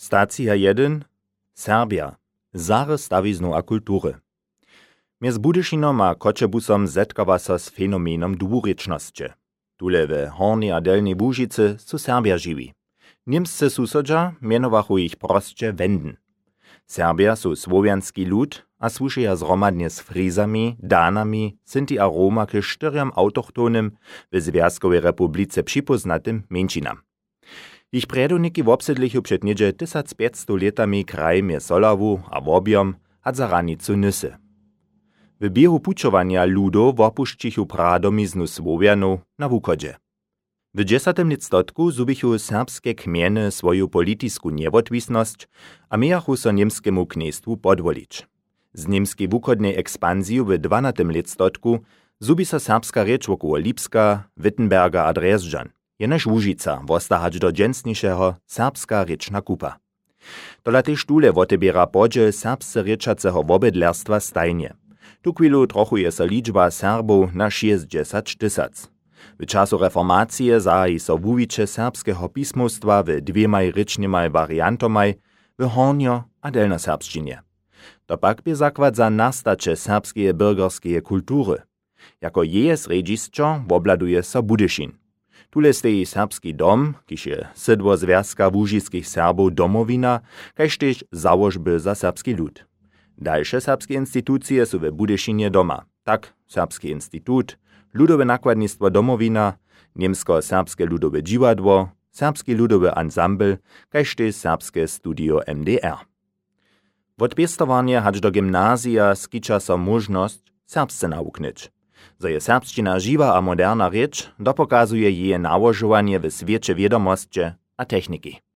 Stacja 1. Serbia. Zarys stawiznu a kultury. Mjez Budyšinom a Kočebusom zetkawa so s fenomenom dwurěčnosće. Tule we Hornej a Delnej Łužicy su Serbia žiwi. Niemscy susodźa mianowachu ich prosće Wenden. Serbia su słowianski lud a słušeja zromadnje s Frizami, Danami, Sinti a Roma k štyriam autochtonym w Związkowej Republice připoznatym mjeńšinam. Ich predovniki w obsedlichu před niedzie 1500 letami kraj mje Solawu a Wobjom had za ranicu nysy. W biehu pučovania ludov wopušćichu pradomiznu Słowianów na wuchodzie. W 10. listotku zubichu serbskie kmieny swoju politisku niewotwisność a mijachu so niemskiemu knestwu podwolić. Z niemskiej wuchodnej ekspansji w 12. listotku zubi so serbska rzecz wokoło Lipska, Wittenberga a Dresdżan. Jenož Łužica wostahać do dźensnišeho serbska rěčna kupa. Tola tež tule wotebiera podziel serbsce rěčaceho wobydlerstwa stajnie. Tu chwilu trochu je so liczba Serbów na 60 000. W czasu reformacije zahaji so wuwicze serbskeho pismostwa w dwiemaj rěčnimaj variantomaj w hornjo a delnoserbšćinie. To pak by zakładza nastacze serbskie bürgerskie kultury. Jako jeje središćo wobladuje so Budyšin. Tule steji serbski dom, kiž je sydło Związka Łužickich Serbów Domowina, kaž tež załožby za serbski lud. Dalsze serbskie instytucje su w Budyšinie doma, tak Serbski Institut, Ludowe Nakładnictwo Domowina, Niemsko-serbskie ludowe dziwadło, Serbski ludowy ansambl, kaž tež Serbskie studio MDR. Wot pěstowania hać do gimnazja skiča so možnost serbsce nauknyć. Zo je serbšćina žiwa a moderna rěč, dopokazuje jeje nałožovanie w świecie wiadomostće a techniki.